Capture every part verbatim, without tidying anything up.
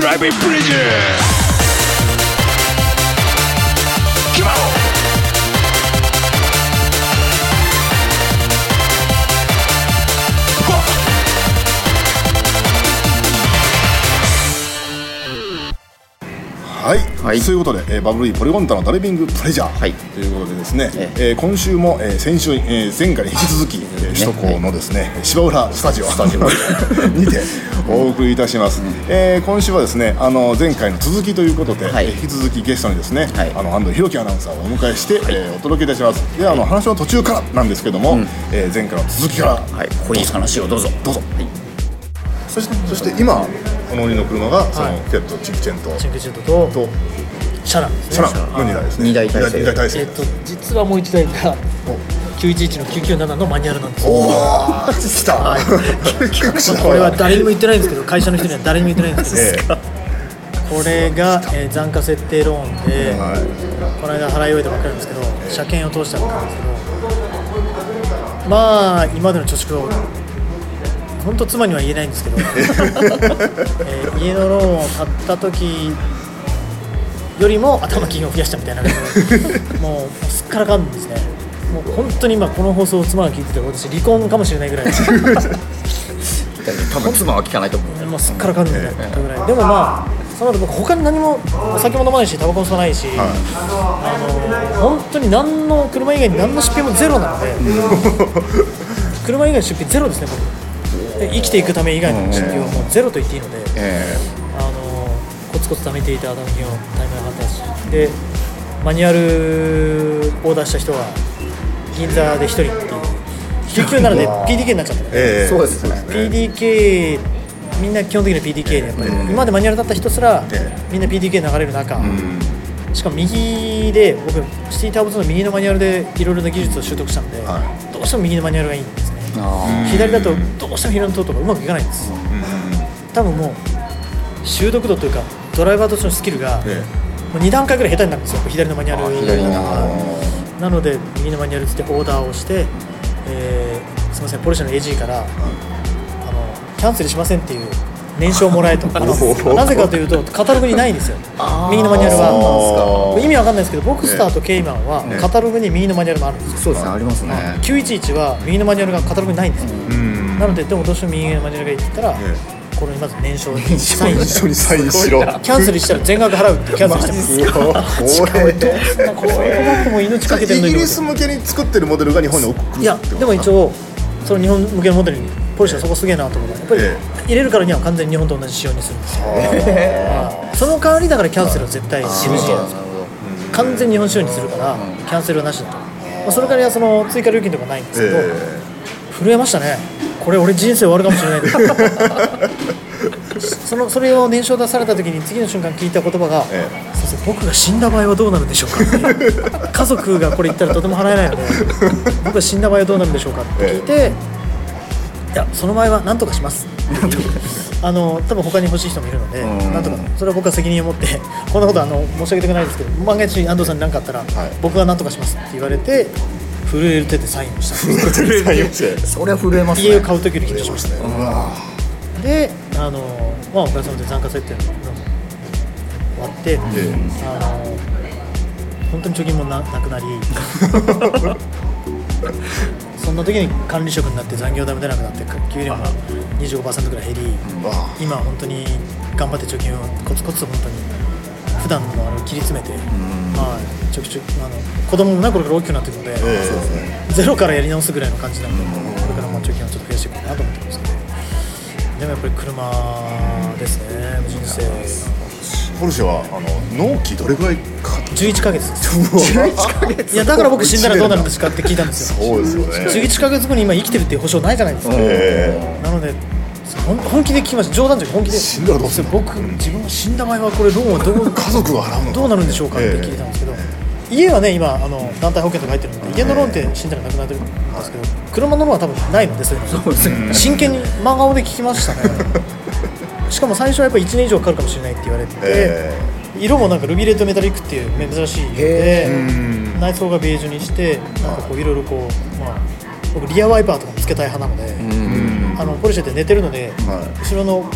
Driving Pleasure 決まろう。 はい、はい、ということで、えー、バブリーポリゴンタのドライビングプレジャー、はい、ということでですね、ええー、今週も、えー、先週、えー、前回に引き続き、えー、首都高のですね、はい、芝浦スタジオにてお送りいたします、うん、えー、今週はですね、あの前回の続きということで、はい、引き続きゲストにですね、はい、あの安藤弘樹アナウンサーをお迎えして、はい、えー、お届けいたします。で、あの話の途中からなんですけども、うん、えー、前回の続きから、はい、 こういう話をどうぞどうぞ、はい、 そして、そして今この乗りの車がその、はい、フィアットチンクチェントチンクチェントととシャランですね。 シャランのにだいですね。 にだい体制。 にだい体制。 えっと実はもういちだいがきゅういちいちのきゅうきゅうななのマニュアルなんですよ。 おお、来た。はい、 これは誰にも言ってないんですけど、会社の人には誰にも言ってないんですけど、ええ、これが、えー、残価設定ローンで、はい、この間払い終えたばっかりなんですけど、えー、車検を通したばっかりなんですけど、まあ今までの貯蓄を本当妻には言えないんですけど、えー、家のローンを買った時よりも頭金を増やしたみたいな感じでもうすっからかんですね。もう本当に今この放送を妻が聞いてて、私離婚かもしれないぐらい多分妻は聞かないと思う。 もうすっからかんみたいなぐらいでもまあその後僕他に何もお酒も飲まないしタバコも吸わないし、はい、あの本当に何の車以外に何の出費もゼロなので車以外の出費ゼロですね。僕で生きていくため以外の出費はもうゼロと言っていいので、えー、あのコツコツ貯めていた頭金をタイムが払ったし、でマニュアルオーダーした人は銀座でひとりっていうきゅうきゅうななで ピーディーケー になっちゃったので、 えー、そうですね。 ピーディーケー みんな基本的には ピーディーケー でやっぱり、えー、今までマニュアルだった人すら、えー、みんな ピーディーケー 流れる中、うん、しかも右で僕シティターボツの右のマニュアルでいろいろな技術を習得したので、はい、どうしても右のマニュアルがいいんですね。左だとどうしても左のトートがうまくいかないんです、うん、多分もう習得度というかドライバーとしてのスキルが、ええ、もうに段階ぐらい下手になるんですよ、左のマニュアル。 左ななので右のマニュアルつってオーダーをして、えー、すみませんポルシェの エージー から、うん、あのキャンセルしませんっていう念書をもらえとなぜかというとカタログにないんですよ、右のマニュアルは。意味わかんないですけどボクスターとケイマンはカタログに右のマニュアルもあるんですよ。 そうですね、ありますね。 きゅういちいちは右のマニュアルがカタログにないんですよ。なのででもどうしても右のマニュアルがいいって言ったら、これにまず念書にサインしろキャンセルしたら全額払うってキャンセルしてます。しかもどうすんなこれ困っても命かけてるのに。 イギリス向けに作ってるモデルが日本に送る。 いやでも一応その日本向けのモデルにポルシェはそこすげえなと思う。やっぱり入れるからには完全に日本と同じ仕様にするんですよ。その代わりだからキャンセルは絶対 エヌジー なんですよ。完全に日本仕様にするからキャンセルはなしだと。まあ、それからその追加料金とかないんですけど、えー、震えましたね。これ俺人生終わるかもしれないそのそれを念書出された時に次の瞬間聞いた言葉が、ええ、先生僕が死んだ場合はどうなるんでしょうか家族がこれ言ったらとても払えないので僕が死んだ場合はどうなるんでしょうかって聞いて、ええ、いやその場合は何とかしますあの多分他に欲しい人もいるのでなんとかそれは僕は責任を持ってこんなことあの申し上げたくないですけど万が一安藤さんに何かあったら、はい、僕が何とかしますって言われて震える手でサインをしたんですそれは震えますね。 家を買う時より緊張しましたね。であの、まあ、おかげさまで残価設定の終わって、うん、あの本当に貯金も な, なくなりそんな時に管理職になって残業代も出なくなって給料も にじゅうごパーセント ぐらい減り、今本当に頑張って貯金をコツコツ本当に普段のあの切り詰めて、はい、ちょくちょくあの子供もねこれから大きくなっていくので、えー、そうですね、ゼロからやり直すぐらいの感じなので、これからまあ貯金をちょっと増やしていこうかなと思ってますけど、でもやっぱり車ですね、人生。 ポルシェはあの納期どれぐらいかかった？ じゅういちかげつですじゅういちかげついやだから僕死んだらどうなるんですかって聞いたんですよ。 そうですよね。 じゅういちかげつごに今生きてるっていう保証ないじゃないですか。なので本気で聞きました。冗談じゃなくて本気で死んだらどうするの？ 僕、うん、自分が死んだ場合はこれローンはどう家族が払うのどうなるんでしょうかって聞いたんですけど、家はね今あの団体保険とか入ってるので家のローンって死んだらなくなってるんですけど、車のローンは多分ないのでそういうの。そうですね。真剣に真顔で聞きましたねしかも最初はやっぱりいちねん以上かかるかもしれないって言われてて、えー、色もなんかルビーレッドメタリックっていう珍しい色で、内装がベージュにしてなんかこういろいろこう、まあ、僕リアワイパーとかもつけたい派なので、あのポルシェって寝てるので、はい、後ろの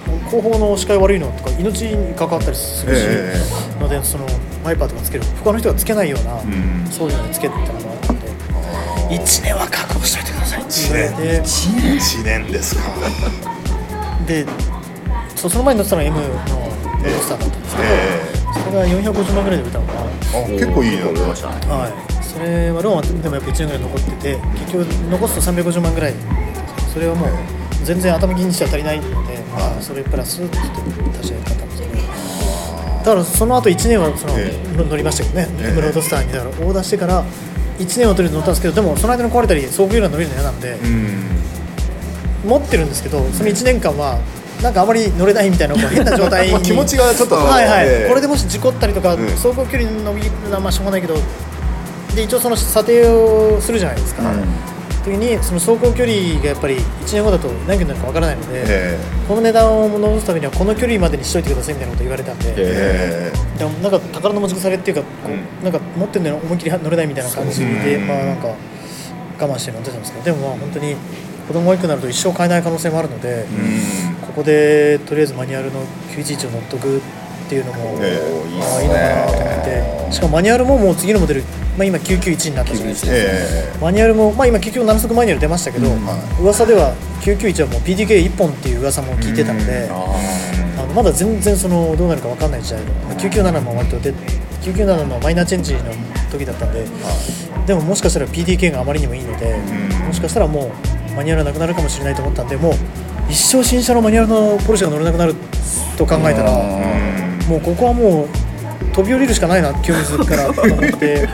後方の視界悪いのとか命に関わったりするし、 えー、 のでそのワイパーとかつける他の人がつけないような、うん、そういうのにつけるってのがあるのでいちねんは覚悟しておいてくださいって言われていちねんいちねんですかでそ, その前に乗ってたのは M のロースターだったんですけど、えー、それがよんひゃくごじゅうまんぐらいで売れたのかな。 あ結構いいの売れましたね。 はい、それはローンはでもやっぱいちねんぐらい残ってて結局残すとさんびゃくごじゅうまんぐらいそれはもう全然頭金にしては足りないので、まあ、それプラスって足し上げたんですけどだからその後いちねんはその、えー、乗りましたけどね、えー、ロードスターにだからオーダーしてからいちねんはとりあえず乗ったんですけどでもその間に壊れたり走行距離が伸びるの嫌なんで、うん、持ってるんですけどそのいちねんかんはなんかあまり乗れないみたいな変な状態に気持ちがちょっとはいはい、 えー、 これでもし事故ったりとか、うん、走行距離伸びるのはまあしょうがないけどで一応その査定をするじゃないですか、うん、時にその走行距離がやっぱりいちねんごだと何キロになるかわからないので、えー、この値段を戻すためにはこの距離までにしといてくださいみたいなこと言われたんで、えー、でもなんか宝の持ち腐れっていうかこう、うん、なんか持ってるのに思いっきり乗れないみたいな感じで、まあなんか我慢して乗ってたんですけどでもまあ本当に子供が大きくなると一生買えない可能性もあるので、うん、ここでとりあえずマニュアルのきゅういちいちを乗っとくっていうのも、えー、まあいいのかなと思ってしかもマニュアルももう次のモデル、まあ、今きゅうきゅういちになったじゃないですか、えー、マニュアルも、まあ、今結局なな速マニュアル出ましたけど、うん、噂ではきゅうきゅういちはもう ピーティーケーいっ 本っていう噂も聞いてたので、うん、あのまだ全然そのどうなるか分かんない時代できゅうきゅうななも割とできゅうきゅうななのマイナーチェンジの時だったんで、うん、でももしかしたら ピーティーケー があまりにもいいので、うん、もしかしたらもうマニュアルなくなるかもしれないと思ったんでもう一生新車のマニュアルのポルシェが乗れなくなると考えたらもうここはもう飛び降りるしかないな清水からと思って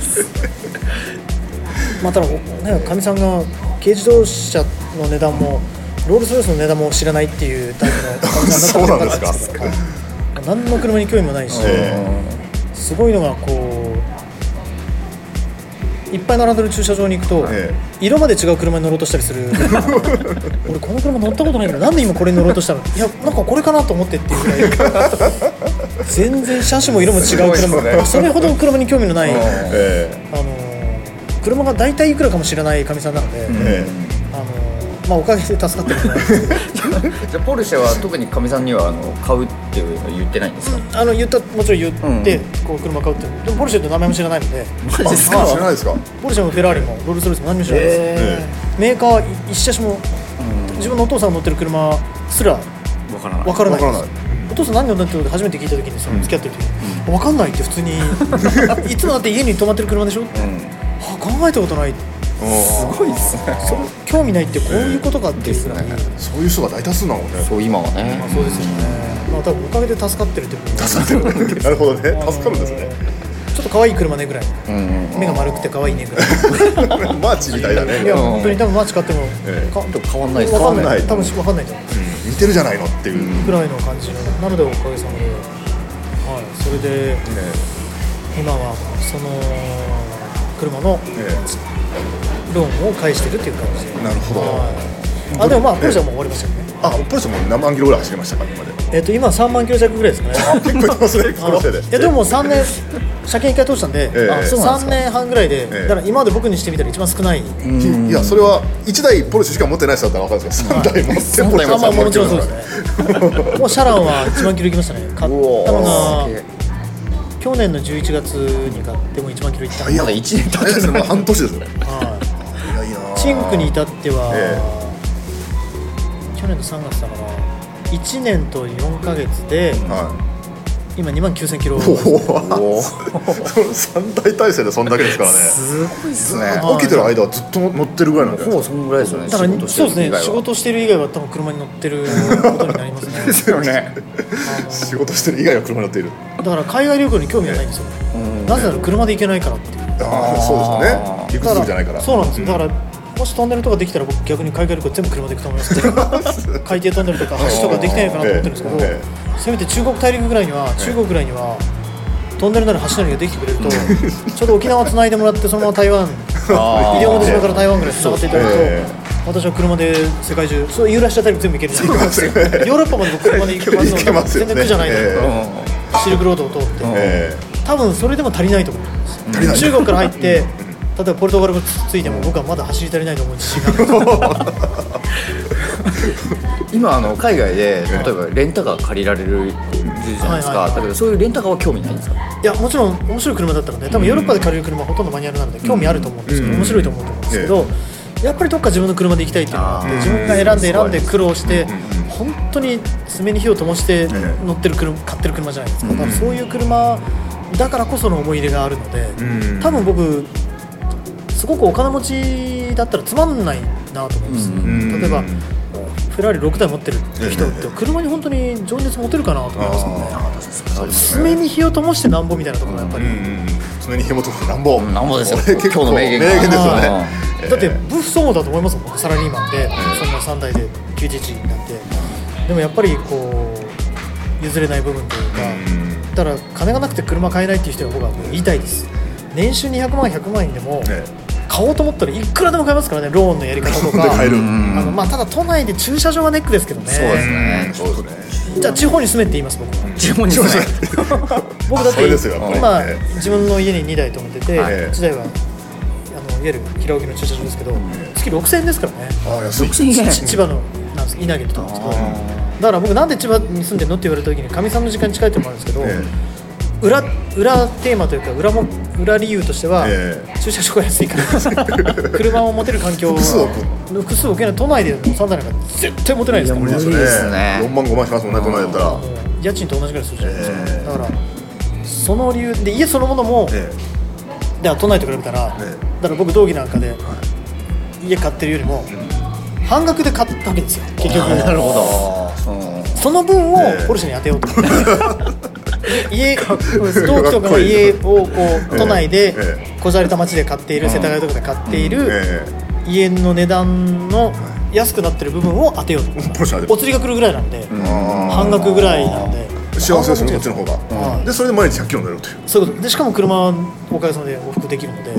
まあただねかみさんが軽自動車の値段もロールスロイスの値段も知らないっていうタイプのかみさんだったんですけど何の車に興味もないしすごいのがこういっぱい並んでる駐車場に行くと、ええ、色まで違う車に乗ろうとしたりする俺この車乗ったことないけどなんで今これに乗ろうとしたのいやなんかこれかなと思ってっていうぐらい全然車種も色も違う車、ね、それほど車に興味のない、ええあのー、車が大体いくらかもしれないかみさんなので、ええあのーまあ、おかげで助かってるじゃないですけどじゃあポルシェは特にかみさんにはあの買うっていうの言ってないんですか、 うん、あの言ったもちろん言って、うん、こう車買うってでもポルシェって名前も知らないのでマジですか知らないですかポルシェもフェラーリもロールスロイスも何も知らないです、えー、メーカー一車種も、うん、自分のお父さんが乗ってる車すら分からない、分からないです。お父さん何乗ってるのって初めて聞いた時にその付き合ってる時に、うん、分かんないって普通にいつもだって家に泊まってる車でしょ、うん、は考えたことないすごいっすねそ興味ないってこういうことかっていうぐらい、 えー、そういう人が大多数なのねそう今はね、 まあ、そうですよね、まあ、多分おかげで助かってるってこと助かってるなるほどね助かるんですねちょっと可愛い車ねぐらい、うんうん、目が丸くて可愛いねぐらいマーチみたいだねいや本当に多分マーチ買っても、 えー、か変わんないです変わんない多分分かんないと思う、 うん、似てるじゃないのっていうぐらいの感じなのでおかげさまで、はい、それで、ね、今はその車の、ねローンを返してるっていう感じでなるほど、はい、 あでもまあポルシェはもう終わりましたよねあポルシェも何万キロぐらい走りましたか今までえっと今さんまんキロ弱ぐらいですかね結構いってますねポルシェでいやでももうさんねん車検いっかい通したんで、えー、さんねんはんぐらいで、えー、だから今まで僕にしてみたら一番少ないいやそれはいちだいポルシェしか持ってない人だったら分かるんですけどさんだい持ってポルシェさんまんもちろんそうですねもうシャランはいちまんキロいきましたね買ったのが去年のじゅういちがつに買ってもいちまんキロいったいやいちねん経ってですね半年ですねはいシンクに至っては、えー、去年のさんがつだからいちねんとよんかげつで、はい、今にまんきゅうせんキロおおさんだい体制でそんだけですからねすごいっすね起きてる間はずっと乗ってるぐらいなんでほぼそんぐらいですよねだからそうですね仕事してる以外は多分車に乗ってることになりますねですよね仕事してる以外は車に乗っているだから海外旅行に興味がないんですよ、えー、なぜなら車で行けないからっていうああそうですよね陸続きじゃないからそうなんですよだからもしトンネルとかできたら僕逆に海外旅行全部車で行くと思います海底トンネルとか橋とかできないのかなと思ってるんですけど、ええ、せめて中国大陸ぐらいには中国ぐらいにはトンネルなり橋なりができてくれるとちょうど沖縄つないでもらってそのまま台湾西表島から台湾ぐらいつながっていただくと、えー、私は車で世界中そうユーラシア大陸全部行けるじゃないですかヨーロッパまで僕車で行けますので全然苦じゃないので、えー、シルクロードを通って、えー、多分それでも足りないと思います中国から入って例えばポルトガルがついても僕はまだ走り足りないと思う自信がある今あの海外で例えばレンタカー借りられるじゃないですか、はいはいはい、だけどそういうレンタカーは興味ないんですか？ いやもちろん面白い車だったので多分ヨーロッパで借りる車はほとんどマニュアルなので興味あると思うんですけど、うん、面白いと思うと思うんですけど、やっぱりどっか自分の車で行きたいっていうのがあって自分が選んで選んで苦労して本当に爪に火を灯して乗ってる車買ってる車じゃないですか。多分そういう車だからこその思い入れがあるので多分僕すごくお金持ちだったらつまんないなと思います、ね、例えばフェラーリろくだい持ってる人って車に本当に情熱持てるかなと思いますもんね。爪に火を灯してなんぼみたいなところがやっぱり爪に火を灯してなんぼなんぼですよ。 結構名言ですよね。 だってブフそうだと思いますもんサラリーマンでそんなさんだいできゅうじゅういちになってでもやっぱりこう譲れない部分というかだから金がなくて車買えないっていう人は僕は言いたいです。年収にひゃくまんひゃくまん円でも買おうと思ったらいくらでも買えますからね。ローンのやり方とかあの、まあ、ただ都内で駐車場はネックですけどね。そうですね。そうですね。じゃあ地方に住めって言います僕は。地方に住め僕だって今自分の家ににだい止めてて、はい、いちだいはあのいわゆる平置きの駐車場ですけど、月ろくせんえんですからね。あ安い。千葉のなんです稲毛ってとこですけど、だから僕なんで千葉に住んでるのって言われた時にかみさんの時間に近いってのもあるんですけど、ええ裏, 裏テーマというか 裏, も裏理由としては、えー、駐車場が安いから車を持てる環境を複数置けない都内でもさんだいなんか絶対持てないですからね。 無理ですね。よんまんごまんしますもんね都内だったら。 家賃と同じぐらいするじゃないですか、えー、だからその理由で家そのものも、えー、では都内と比べたら、えー、だから僕同期なんかで、はい、家買ってるよりも、うん、半額で買ったわけですよ結局。なるほど。その分をポルシェに当てようと思って、えー家同期とかの家をこう都内でこじゃれた街で買っている世田谷とかで買っている家の値段の安くなってる部分を当てようと。お釣りが来るぐらいなので半額ぐらいなので幸せですねこっちの方が。でそれで毎日ひゃっキロ乗れるという。 そういうことでしかも車はおかげさまで往復できるので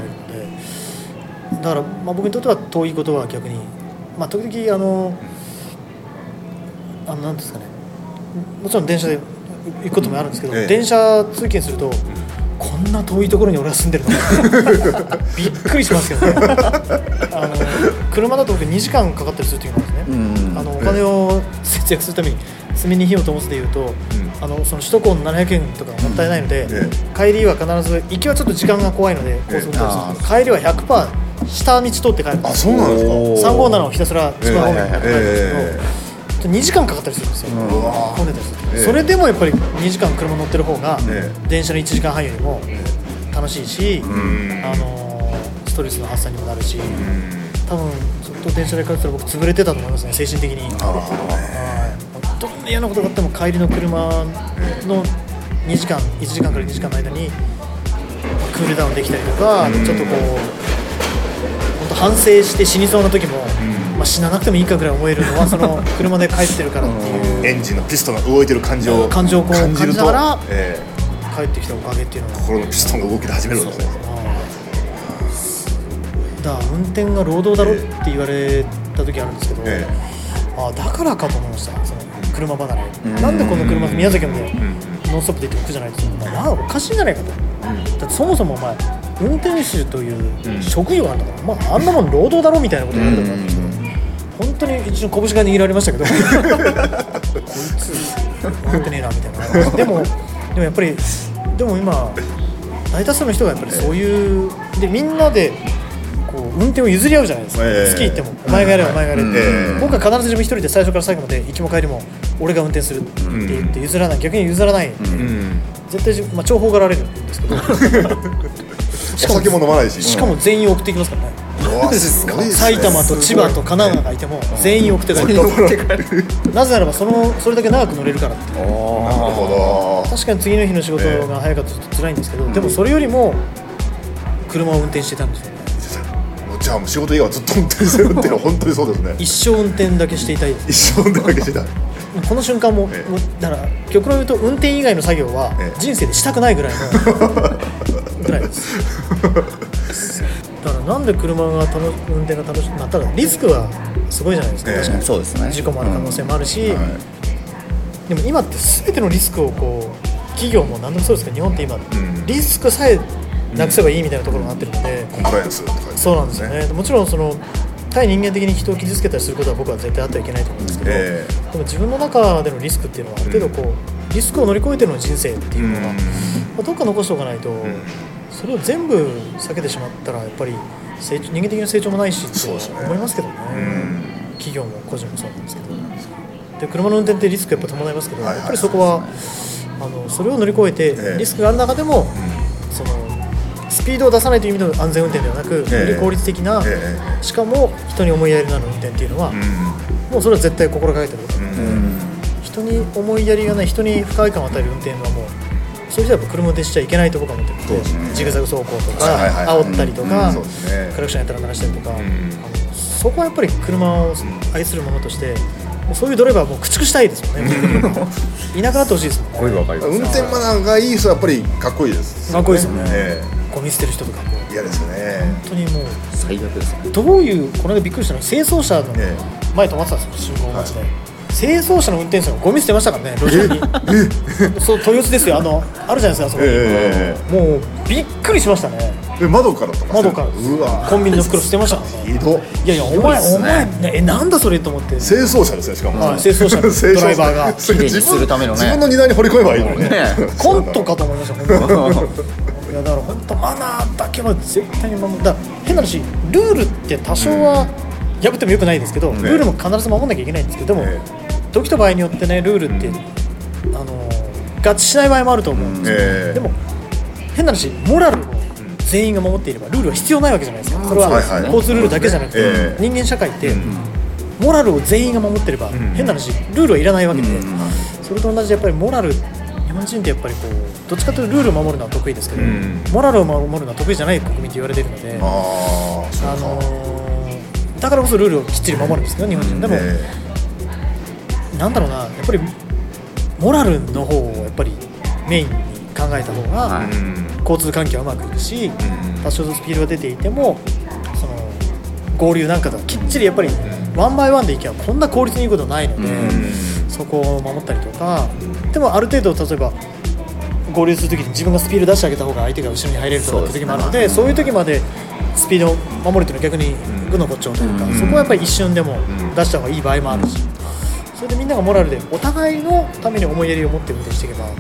だからまあ僕にとっては遠いことは逆にまあ時々あのあのなんですかねもちろん電車で行くこともあるんですけど、ええ、電車通勤すると、うん、こんな遠いところに俺は住んでるのかびっくりしますけどねあの車だと僕にじかんかかったりする時もあるんですね、うん、あのお金を節約するために爪に火を灯すでいうと、うん、あのその首都高のななひゃくえんとかもったいないので、うん、帰りは必ず行きはちょっと時間が怖いので高速通るんですけど帰りは ひゃくパーセント 下道通って帰るんです。あ、そうなんですか。さんごーななをひたすら千葉方面に帰るんですけど、にじかんかかったりするんですよ。混んでたりする、えー、それでもやっぱりにじかん車乗ってる方が、えー、電車のいちじかんはんよりも楽しいし、あのー、ストレスの発散にもなるし、多分ずっと電車で帰ってたら僕潰れてたと思いますね精神的に。なるほどね。どんな嫌なことがあっても帰りの車のにじかんいちじかんからにじかんの間にクールダウンできたりとか、ちょっとこう本当反省して死にそうな時も、まあ、死ななくてもいいかぐらい思えるのはその車で帰ってるからっていうエンジンのピストンが動いてる感情を感情をこう感じながら、えー、帰ってきたおかげっていうのは心のピストンが動き始めるんですね。 だから運転が労働だろって言われた時あるんですけど、えー、あだからかと思いました。その車離れ、うん、なんでこの車宮崎までノンストップで行っても苦じゃないですか、まあ、おかしいんじゃないかと、うん、だってそもそもお前運転手という職業なんだから、まあ、あんなもん労働だろみたいなこと言われたと思うんですけど、本当に一応拳が握られましたけどこいつ分かってねえなみたいなでもでもやっぱりでも今大多数の人がやっぱりそういうでみんなでこう運転を譲り合うじゃないですか、えー、月行ってもお前がやれお前がやれって、えー、僕は必ず自分一人で最初から最後まで行きも帰りも俺が運転するって言って譲らない、逆に譲らないんで、うん、絶対、まあ、重宝がられるんですけどしかもお酒も飲まないししかも全員送っていきますからね。埼玉と千葉と神奈川がいても全員送って帰るなぜならばそのそれだけ長く乗れるからって。なるほど。確かに次の日の仕事が早かったと辛いんですけど、でもそれよりも車を運転してたんですよね。 じゃあもう仕事以外はずっと運転するっていうのは本当にそうですね。 一生運転だけしていたいです。 一生運転だけしてたいこの瞬間も、ええ、だから極論言うと運転以外の作業は人生でしたくないぐらいのぐらいですだからなんで車が楽運転が楽しくなったらリスクはすごいじゃないですか、ええ、確かにそうですね。事故もある可能性もあるし、うんはい、でも今って全てのリスクをこう企業も何でもそうですけど日本って今、うん、リスクさえなくせばいいみたいなところになってるので、 うん、コンプライアンスとか、ね、 そうなんですよね。もちろんその対人間的に人を傷つけたりすることは僕は絶対あってはいけないと思うんですけど、えー、でも自分の中でのリスクっていうのはある程度こう、うん、リスクを乗り越えての人生っていうのは、うんまあ、どっか残しておかないと、うん、それを全部避けてしまったらやっぱり成長人間的な成長もないしって思いますけどね、うん、企業も個人もそうなんですけど、で車の運転ってリスクやっぱ伴いますけど、はいはい、やっぱりそこはあのそれを乗り越えて、えー、リスクがある中でも、うん、そのスピードを出さないという意味の安全運転ではなく、えー、より効率的な、えー、しかも人に思いやりのある運転っていうのは、うん、もうそれは絶対心がけてることなので、うん、人に思いやりがない、人に不快感を与える運転はもうそういう人は車を運転しちゃいけないと僕は思ってるので、ね、ジグザグ走行とか、はいはいはい、煽ったりとか、うんうんね、クラクションやったら鳴らしたりとか、うん、あのそこはやっぱり車を愛する者としてそういうドライバーはもう駆逐したいですよねいなくなってほしいですもんね。 運転マナーがいい人はやっぱりかっこいいです、ね、 かっこいいですよね、えー、 ゴミ捨てる人とか嫌ですよね。 本当にもう最悪ですね。 どういうこの間びっくりしたのは清掃車の前止まってたんですよ、信号待ちで、はい、清掃車の運転手さんがゴミ捨てましたからね、路上にそう豊洲ですよ、あのあるじゃないですか、そこに、えー、もうびっくりしましたね。 え窓からとか窓からうわコンビニの袋捨てましたからね。 ひどいやいやお前、ね、お前、ね、えなんだそれと思って。 清掃車ですね、しかも、 はい、清掃車のドライバーがきれいにするためのね、 自分の荷台に掘り込めばいいのにねコントかと思いました本当にいやだから本当マナーだけは絶対に守る。だ変な話、ルールって多少は破ってもよくないですけど、うん、ルールも必ず守んなきゃいけないんですけど、でも、ね、時と場合によってねルールって、うん、あの合致しない場合もあると思うんですよ、えー、でも変な話、モラルを全員が守っていればルールは必要ないわけじゃないですか。それは交通ルールだけじゃなくて、えー、人間社会ってモラルを全員が守っていれば、うん、変な話ルールはいらないわけで、うん、それと同じでやっぱりモラル、日本人ってやっぱりこうどっちかというとルールを守るのは得意ですけど、うん、モラルを守るのは得意じゃない国民と言われているので、あ、あのー、だからこそルールをきっちり守るんですけど日本人でも、えー、なんだろうな、やっぱりモラルの方をやっぱりメインに考えた方が、はい、交通環境はうまくいくし、うん、多少のスピードが出ていてもその合流なんかときっちりやっぱり、うん、ワンバイワンでいけばこんな効率にいいことないので、うん、そこを守ったりとか、でもある程度例えば合流するときに自分がスピード出してあげた方が相手が後ろに入れるとかって時もあるので、そういう時までスピードを守るというのは逆に愚の骨頂というか、うん、そこはやっぱり一瞬でも出した方がいい場合もあるし、それでみんながモラルでお互いのために思いやりを持って運転していけば、うん、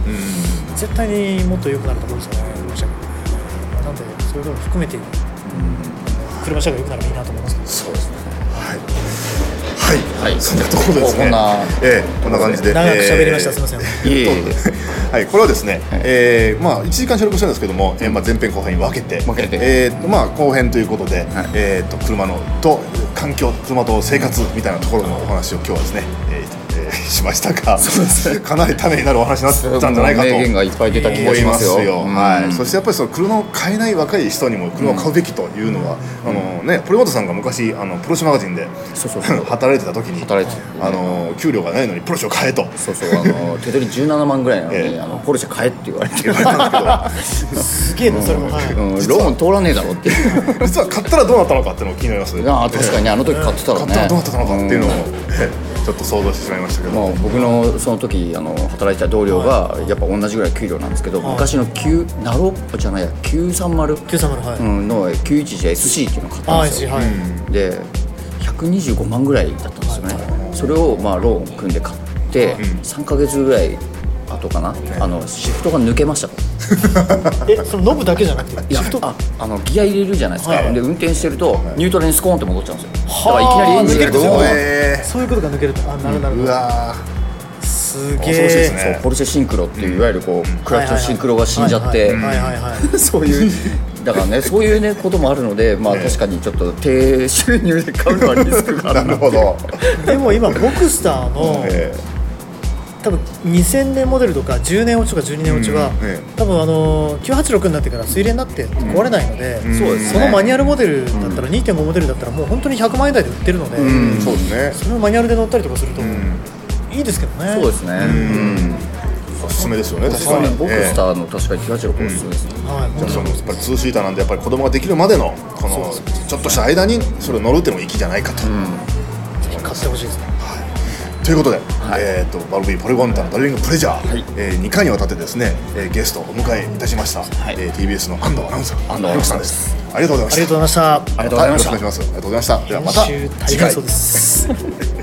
絶対にもっと良くなると思うんですよね。なんでそういうのを含めて、うん、車社会が良くならいいなと思いますけど。 そうですね。はいはい、はい、そんなところですね。こんな、えー、こんな感じで長く喋りました、えー、すみません。いえいえはい、これはですね、はい、えー、まあいちじかん収録したんですけども、えー、まあ前編後編に分けて、分けて、えー、まあ後編ということで、はい、えー、と車のと環境、車と生活みたいなところのお話を今日はですね、えーしましたが、そうですね、かなりためになるお話になったんじゃないかと名言がいっぱい出た気がしますよ。 思いますよ、はい、そしてやっぱりその車を買えない若い人にも車を買うべきというのは、うん、あのね、堀本さんが昔あのプロシュマガジンでそうそうそう働いてた時に働いてた、あの給料がないのにプロシュを買えと、 そうそう、あの手取りじゅうななまんぐらいなのに、えー、あのポルシェ買えって言われてるんですけどすげえなそれも、はい、 うん、ローン通らねえだろって実は買ったらどうなったのかっていうのが気になります。 あ、確かにあの時買ってたらね、 買ったらどうなったのかっていうのを、ちょっと想像してしまいましたけど、 まあ、僕のその時あの働いてた同僚がやっぱ同じぐらい給料なんですけど、はい、昔のナロじゃないやきゅうさんまる、 きゅうさんまる、はい、 うん、のきゅういちいちエスシー っていうのを買ったんですよ、はい、でひゃくにじゅうごまんぐらいだったんですよね、はい、それをまあローン組んで買って、うん、さんかげつぐらい後かな、はい、あのシフトが抜けましたえ、そのノブだけじゃなくてシフト、 ああのギア入れるじゃないですか、はい、で運転してると、はい、ニュートラルにスコーンって戻っちゃうんですよ、だからいきなりエンジンがドーン、 えー、そういうことが抜けると、あ、なるなる、 うわすげえ、 ね、そうポルシェシンクロっていう、うん、いわゆるこう、うん、クラクションシンクロが死んじゃってそういうだからね、そういうねこともあるので、まあ、確かにちょっと低収入で買うのはリスクがあるなるほどでも今ボクスターの、えー多分にせんねんモデルとかじゅうねん落ちとかじゅうにねん落ちは、うん、ええ、多分あのきゅうはちろくになってから水冷になって壊れないので、うん、そうですね、そのマニュアルモデルだったら、うん、にてんご モデルだったらもう本当にひゃくまんえん台で売ってるので、うん、そうですね、それをマニュアルで乗ったりとかすると、うん、いいですけどね。 そうですね、うん、 おすすめですよね。確かにボクスターの確かにきゅうはちろくおすすめですね、 うん、はい、じゃあそのやっぱりツーシーターなんでやっぱり子供ができるまでのこのちょっとした間にそれを乗るっていうのも粋じゃないかと、うん、 買ってほしいですね。 はということで、はい、えー、とバルビーポリゴンタのドライビングプレジャー、はい、えー、にかいにわたってですね、えー、ゲストをお迎えいたしました、はい、えー、ティービーエス の安藤アナウンサー、安藤アナウンサーです。ありがとうございました。 ありがとうございました。 ありがとうございました。 よろしくお願いします。ありがとうございました。ではまた次回。